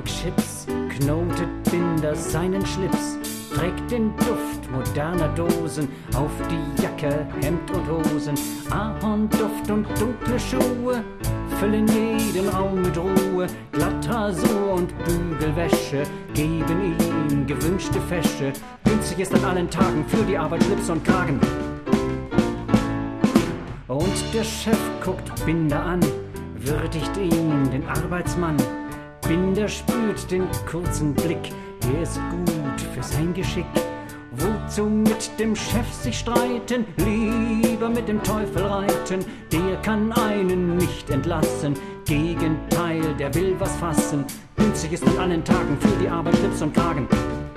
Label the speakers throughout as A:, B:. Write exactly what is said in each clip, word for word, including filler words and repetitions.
A: Chips knotet Binder seinen Schlips, trägt den Duft moderner Dosen auf die Jacke, Hemd und Hosen. Ahornduft und dunkle Schuhe füllen jeden Raum mit Ruhe. Glattrasur und Bügelwäsche geben ihm gewünschte Fäsche. Günstig ist an allen Tagen für die Arbeit Schlips und Kragen. Und der Chef guckt Binder an, würdigt ihn, den Arbeitsmann. Binder spürt den kurzen Blick, er ist gut für sein Geschick. Wozu mit dem Chef sich streiten, lieber mit dem Teufel reiten. Der kann einen nicht entlassen, Gegenteil, der will was fassen. Günstig ist an allen Tagen für die Arbeit Schlips und Kragen.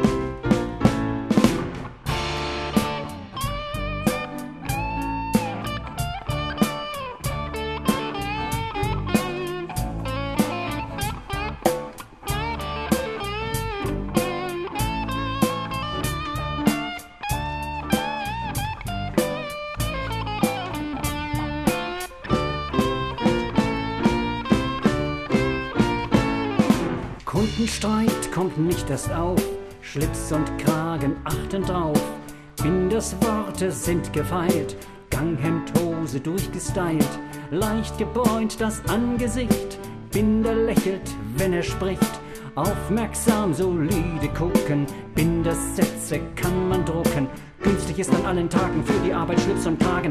A: Kundenstreit kommt nicht erst auf, Schlips und Kragen achten drauf. Binders Worte sind gefeilt, Ganghemd, Hose durchgestylt, leicht gebräunt das Angesicht. Binder lächelt, wenn er spricht, aufmerksam, solide gucken. Binders Sätze kann man drucken, günstig ist an allen Tagen für die Arbeit Schlips und Kragen.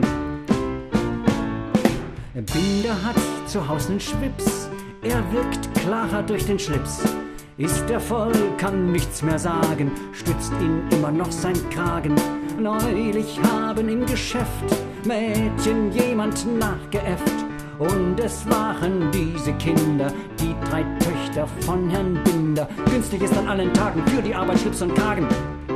A: Binder hat zu Haus nen Schwips, er wirkt klarer durch den Schlips. Ist er voll, kann nichts mehr sagen, stützt ihn immer noch sein Kragen. Neulich haben im Geschäft Mädchen jemand nachgeäfft. Und es waren diese Kinder, die drei Töchter von Herrn Binder. Günstig ist an allen Tagen für die Arbeit Schlips und Kragen.